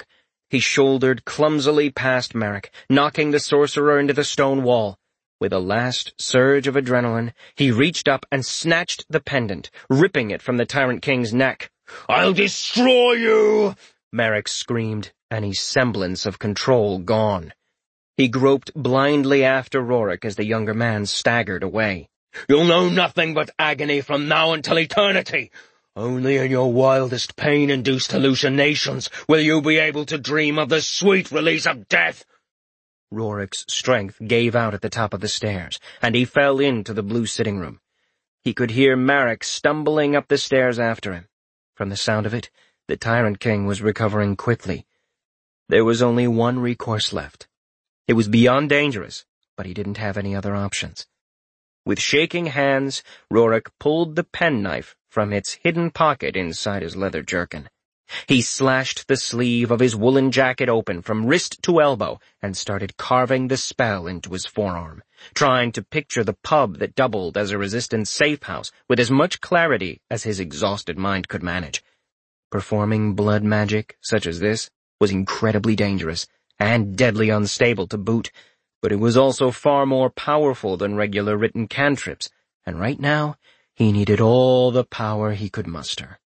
He shouldered clumsily past Merrick, knocking the sorcerer into the stone wall. With a last surge of adrenaline, he reached up and snatched the pendant, ripping it from the Tyrant King's neck. "I'll destroy you!" Merrick screamed, any semblance of control gone. He groped blindly after Rorik as the younger man staggered away. "You'll know nothing but agony from now until eternity. Only in your wildest pain-induced hallucinations will you be able to dream of the sweet release of death." Rorik's strength gave out at the top of the stairs, and he fell into the blue sitting room. He could hear Merrick stumbling up the stairs after him. From the sound of it, the Tyrant King was recovering quickly. There was only one recourse left. It was beyond dangerous, but he didn't have any other options. With shaking hands, Rorik pulled the penknife from its hidden pocket inside his leather jerkin. He slashed the sleeve of his woolen jacket open from wrist to elbow and started carving the spell into his forearm, trying to picture the pub that doubled as a resistance safe house with as much clarity as his exhausted mind could manage. Performing blood magic, such as this, was incredibly dangerous and deadly unstable to boot, but it was also far more powerful than regular written cantrips, and right now he needed all the power he could muster.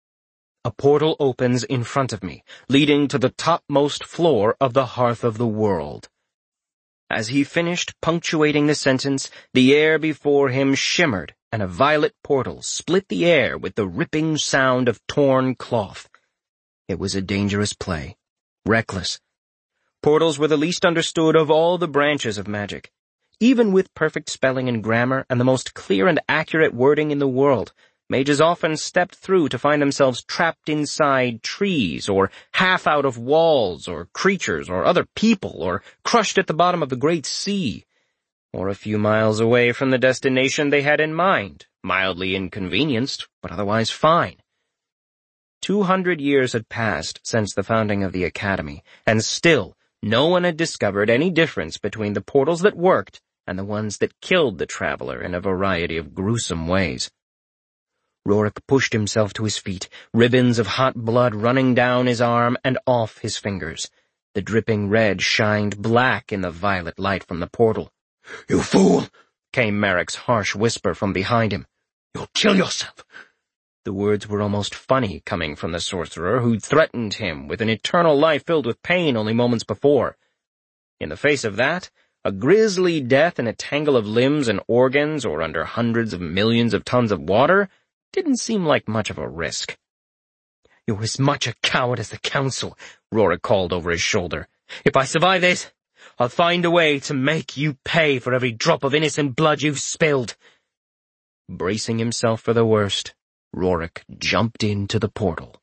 A portal opens in front of me, leading to the topmost floor of the Hearth of the World. As he finished punctuating the sentence, the air before him shimmered, and a violet portal split the air with the ripping sound of torn cloth. It was a dangerous play, reckless. Portals were the least understood of all the branches of magic. Even with perfect spelling and grammar and the most clear and accurate wording in the world, mages often stepped through to find themselves trapped inside trees, or half out of walls, or creatures, or other people, or crushed at the bottom of the great sea, or a few miles away from the destination they had in mind, mildly inconvenienced, but otherwise fine. Two hundred years had passed since the founding of the Academy, and still no one had discovered any difference between the portals that worked and the ones that killed the traveler in a variety of gruesome ways. Rorik pushed himself to his feet, ribbons of hot blood running down his arm and off his fingers. The dripping red shined black in the violet light from the portal. "You fool!" came Merrick's harsh whisper from behind him. "You'll kill yourself!" The words were almost funny coming from the sorcerer who'd threatened him with an eternal life filled with pain only moments before. In the face of that, a grisly death in a tangle of limbs and organs or under hundreds of millions of tons of water didn't seem like much of a risk. "You're as much a coward as the council," Rorik called over his shoulder. "If I survive this, I'll find a way to make you pay for every drop of innocent blood you've spilled." Bracing himself for the worst, Rorik jumped into the portal.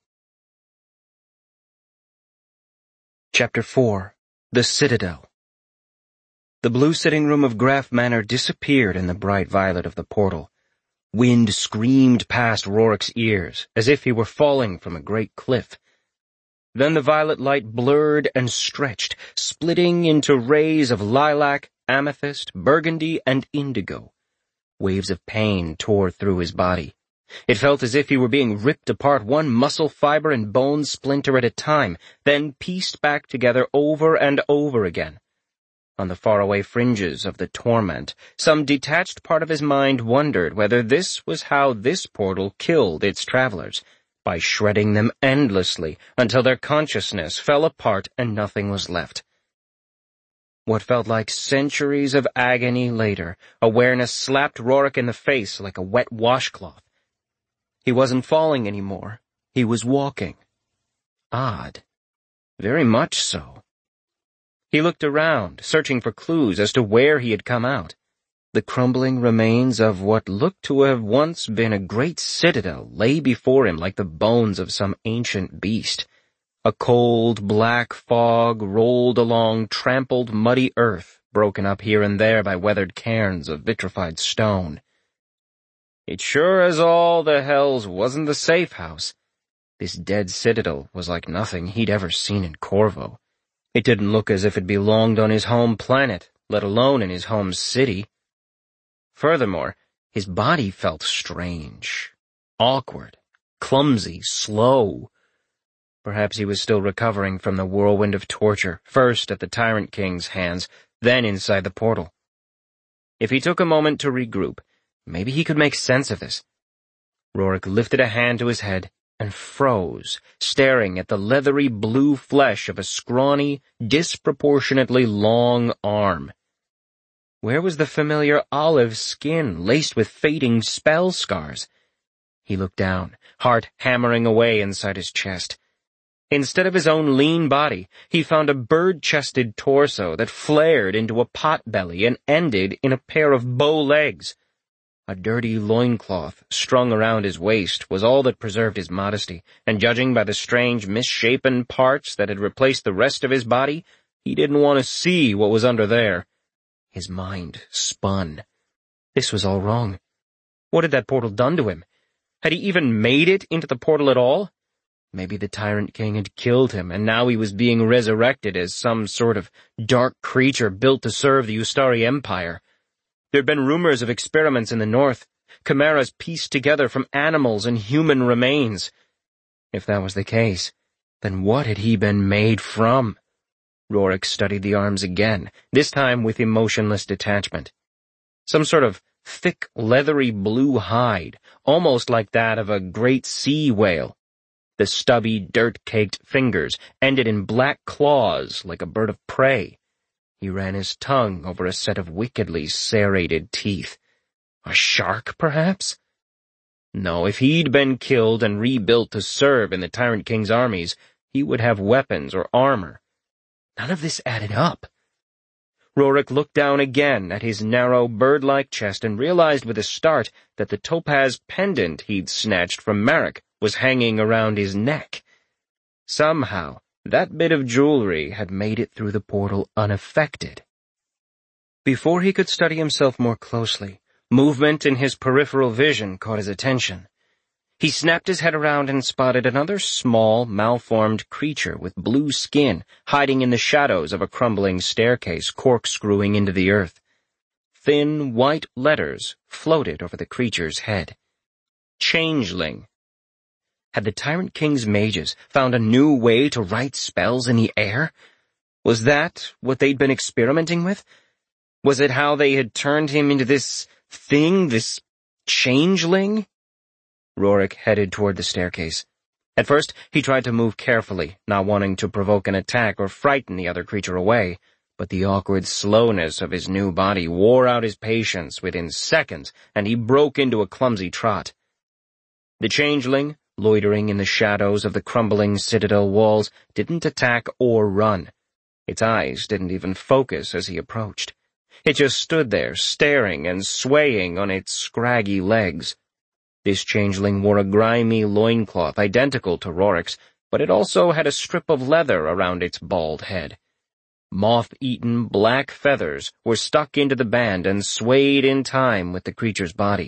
Chapter four. The Citadel. The blue sitting room of Graf Manor disappeared in the bright violet of the portal. Wind screamed past Rorik's ears, as if he were falling from a great cliff. Then the violet light blurred and stretched, splitting into rays of lilac, amethyst, burgundy, and indigo. Waves of pain tore through his body. It felt as if he were being ripped apart one muscle fiber and bone splinter at a time, then pieced back together over and over again. On the faraway fringes of the torment, some detached part of his mind wondered whether this was how this portal killed its travelers, by shredding them endlessly until their consciousness fell apart and nothing was left. What felt like centuries of agony later, awareness slapped Rorik in the face like a wet washcloth. He wasn't falling anymore. He was walking. Odd. Very much so. He looked around, searching for clues as to where he had come out. The crumbling remains of what looked to have once been a great citadel lay before him like the bones of some ancient beast. A cold, black fog rolled along trampled, muddy earth, broken up here and there by weathered cairns of vitrified stone. It sure as all the hells wasn't the safe house. This dead citadel was like nothing he'd ever seen in Corvo. It didn't look as if it belonged on his home planet, let alone in his home city. Furthermore, his body felt strange, awkward, clumsy, slow. Perhaps he was still recovering from the whirlwind of torture, first at the Tyrant King's hands, then inside the portal. If he took a moment to regroup, maybe he could make sense of this. Rorik lifted a hand to his head and froze, staring at the leathery blue flesh of a scrawny, disproportionately long arm. Where was the familiar olive skin laced with fading spell scars? He looked down, heart hammering away inside his chest. Instead of his own lean body, he found a bird-chested torso that flared into a pot-belly and ended in a pair of bow legs. A dirty loincloth strung around his waist was all that preserved his modesty, and judging by the strange misshapen parts that had replaced the rest of his body, he didn't want to see what was under there. His mind spun. This was all wrong. What had that portal done to him? Had he even made it into the portal at all? Maybe the Tyrant King had killed him, and now he was being resurrected as some sort of dark creature built to serve the Ustari Empire. There'd been rumors of experiments in the north, chimeras pieced together from animals and human remains. If that was the case, then what had he been made from? Rorik studied the arms again, this time with emotionless detachment. Some sort of thick, leathery blue hide, almost like that of a great sea whale. The stubby, dirt-caked fingers ended in black claws like a bird of prey. He ran his tongue over a set of wickedly serrated teeth. A shark, perhaps? No, if he'd been killed and rebuilt to serve in the Tyrant King's armies, he would have weapons or armor. None of this added up. Rorik looked down again at his narrow, bird-like chest and realized with a start that the topaz pendant he'd snatched from Marek was hanging around his neck. Somehow, that bit of jewelry had made it through the portal unaffected. Before he could study himself more closely, movement in his peripheral vision caught his attention. He snapped his head around and spotted another small, malformed creature with blue skin hiding in the shadows of a crumbling staircase corkscrewing into the earth. Thin, white letters floated over the creature's head. Changeling. Had the Tyrant King's mages found a new way to write spells in the air? Was that what they'd been experimenting with? Was it how they had turned him into this thing, this changeling? Rorik headed toward the staircase. At first, he tried to move carefully, not wanting to provoke an attack or frighten the other creature away, but the awkward slowness of his new body wore out his patience within seconds, and he broke into a clumsy trot. The changeling, loitering in the shadows of the crumbling citadel walls, didn't attack or run. Its eyes didn't even focus as he approached. It just stood there, staring and swaying on its scraggy legs. This changeling wore a grimy loincloth identical to Rorik's, but it also had a strip of leather around its bald head. Moth-eaten black feathers were stuck into the band and swayed in time with the creature's body.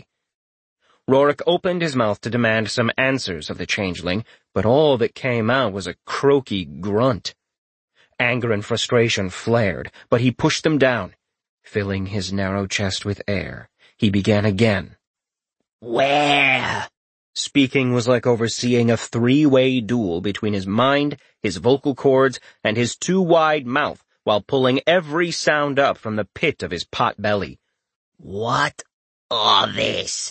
Rorik opened his mouth to demand some answers of the changeling, but all that came out was a croaky grunt. Anger and frustration flared, but he pushed them down. Filling his narrow chest with air, he began again. "Where?" Speaking was like overseeing a three-way duel between his mind, his vocal cords, and his too-wide mouth while pulling every sound up from the pit of his pot belly. "What are this?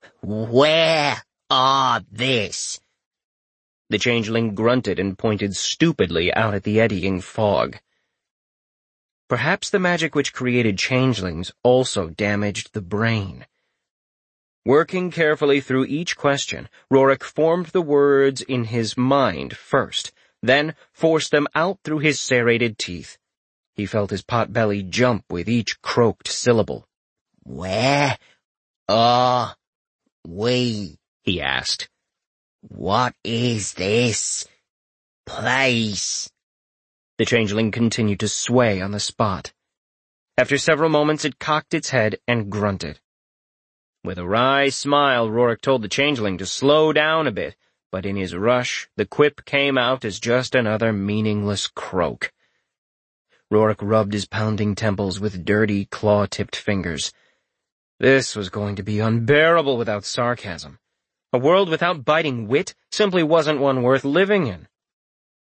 Where are this?" The changeling grunted and pointed stupidly out at the eddying fog. Perhaps the magic which created changelings also damaged the brain. Working carefully through each question, Rorik formed the words in his mind first, then forced them out through his serrated teeth. He felt his pot-belly jump with each croaked syllable. "Where are we?" he asked. "What is this place?" The changeling continued to sway on the spot. After several moments it cocked its head and grunted. With a wry smile, Rorik told the changeling to slow down a bit, but in his rush, the quip came out as just another meaningless croak. Rorik rubbed his pounding temples with dirty, claw-tipped fingers. This was going to be unbearable without sarcasm. A world without biting wit simply wasn't one worth living in.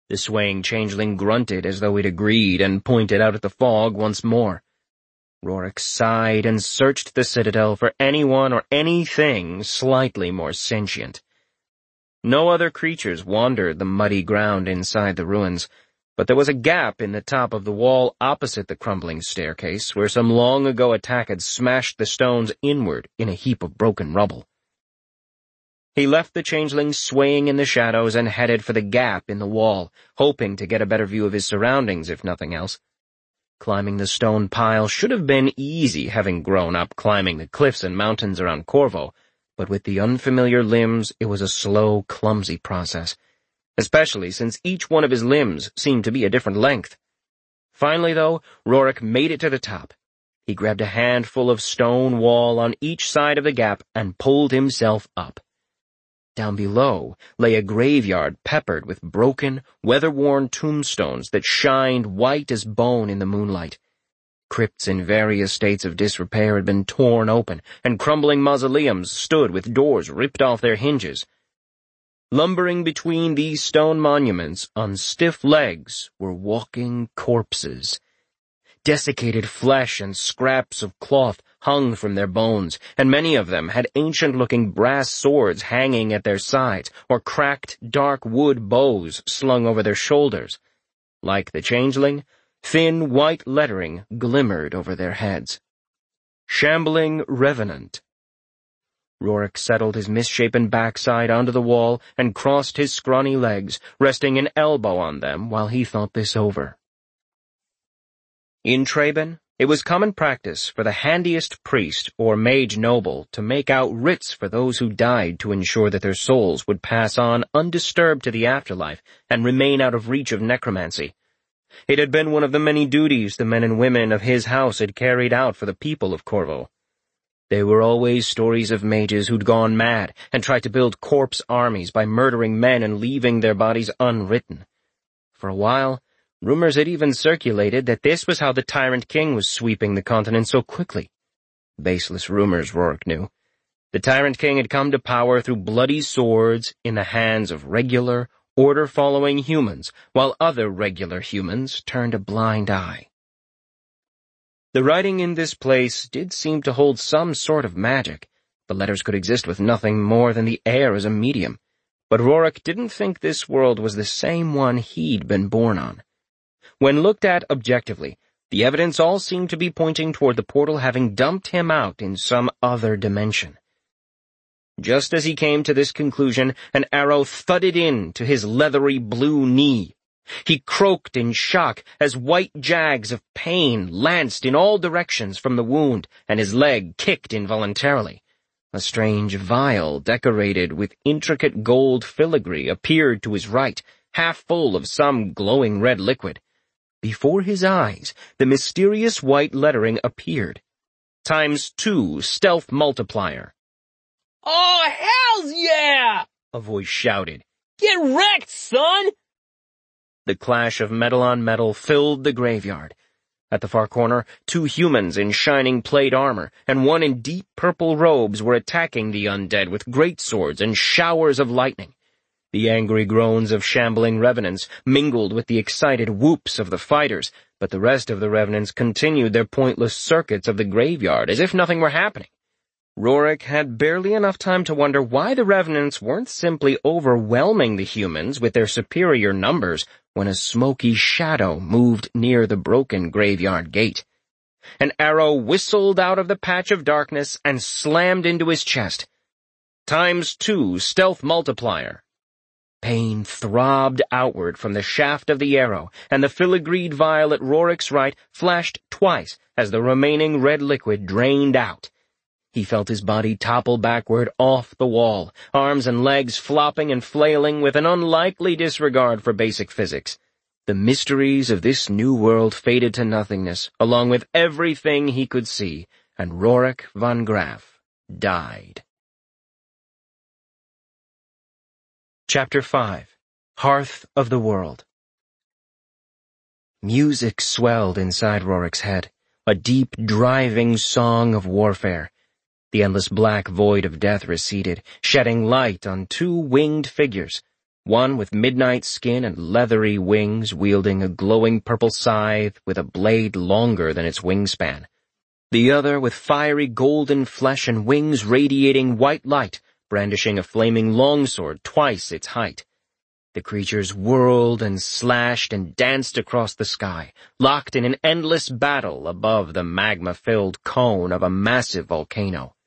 The swaying changeling grunted as though he'd agreed and pointed out at the fog once more. Rorik sighed and searched the citadel for anyone or anything slightly more sentient. No other creatures wandered the muddy ground inside the ruins, but there was a gap in the top of the wall opposite the crumbling staircase where some long-ago attack had smashed the stones inward in a heap of broken rubble. He left the changeling swaying in the shadows and headed for the gap in the wall, hoping to get a better view of his surroundings, if nothing else. Climbing the stone pile should have been easy, having grown up climbing the cliffs and mountains around Corvo, but with the unfamiliar limbs it was a slow, clumsy process, especially since each one of his limbs seemed to be a different length. Finally, though, Rorik made it to the top. He grabbed a handful of stone wall on each side of the gap and pulled himself up. Down below lay a graveyard peppered with broken, weather-worn tombstones that shined white as bone in the moonlight. Crypts in various states of disrepair had been torn open, and crumbling mausoleums stood with doors ripped off their hinges. Lumbering between these stone monuments on stiff legs were walking corpses. Desiccated flesh and scraps of cloth hung from their bones, and many of them had ancient-looking brass swords hanging at their sides, or cracked, dark wood bows slung over their shoulders. Like the changeling, thin white lettering glimmered over their heads. Shambling Revenant. Rorik settled his misshapen backside onto the wall and crossed his scrawny legs, resting an elbow on them while he thought this over. In Traben, it was common practice for the handiest priest or mage noble to make out writs for those who died to ensure that their souls would pass on undisturbed to the afterlife and remain out of reach of necromancy. It had been one of the many duties the men and women of his house had carried out for the people of Corvo. There were always stories of mages who'd gone mad and tried to build corpse armies by murdering men and leaving their bodies unwritten. For a while, rumors had even circulated that this was how the Tyrant King was sweeping the continent so quickly. Baseless rumors, Rorik knew. The Tyrant King had come to power through bloody swords in the hands of regular, order-following humans, while other regular humans turned a blind eye. The writing in this place did seem to hold some sort of magic. The letters could exist with nothing more than the air as a medium, but Rorik didn't think this world was the same one he'd been born on. When looked at objectively, the evidence all seemed to be pointing toward the portal having dumped him out in some other dimension. Just as he came to this conclusion, an arrow thudded into his leathery blue knee. He croaked in shock as white jags of pain lanced in all directions from the wound, and his leg kicked involuntarily. A strange vial decorated with intricate gold filigree appeared to his right, half full of some glowing red liquid. Before his eyes, the mysterious white lettering appeared. Times two stealth multiplier. "Oh, hells yeah!" a voice shouted. "Get wrecked, son!" The clash of metal on metal filled the graveyard. At the far corner, two humans in shining plate armor and one in deep purple robes were attacking the undead with great swords and showers of lightning. The angry groans of shambling revenants mingled with the excited whoops of the fighters, but the rest of the revenants continued their pointless circuits of the graveyard as if nothing were happening. Rorik had barely enough time to wonder why the revenants weren't simply overwhelming the humans with their superior numbers when a smoky shadow moved near the broken graveyard gate. An arrow whistled out of the patch of darkness and slammed into his chest. Times two stealth multiplier. Pain throbbed outward from the shaft of the arrow, and the filigreed vial at Rorik's right flashed twice as the remaining red liquid drained out. He felt his body topple backward off the wall, arms and legs flopping and flailing with an unlikely disregard for basic physics. The mysteries of this new world faded to nothingness, along with everything he could see, and Rorik von Graf died. Chapter five. Hearth of the World. Music swelled inside Rorik's head, a deep, driving song of warfare. The endless black void of death receded, shedding light on two winged figures. one with midnight skin and leathery wings wielding a glowing purple scythe with a blade longer than its wingspan. The other with fiery golden flesh and wings radiating white light, brandishing a flaming longsword twice its height. The creatures whirled and slashed and danced across the sky, locked in an endless battle above the magma-filled cone of a massive volcano.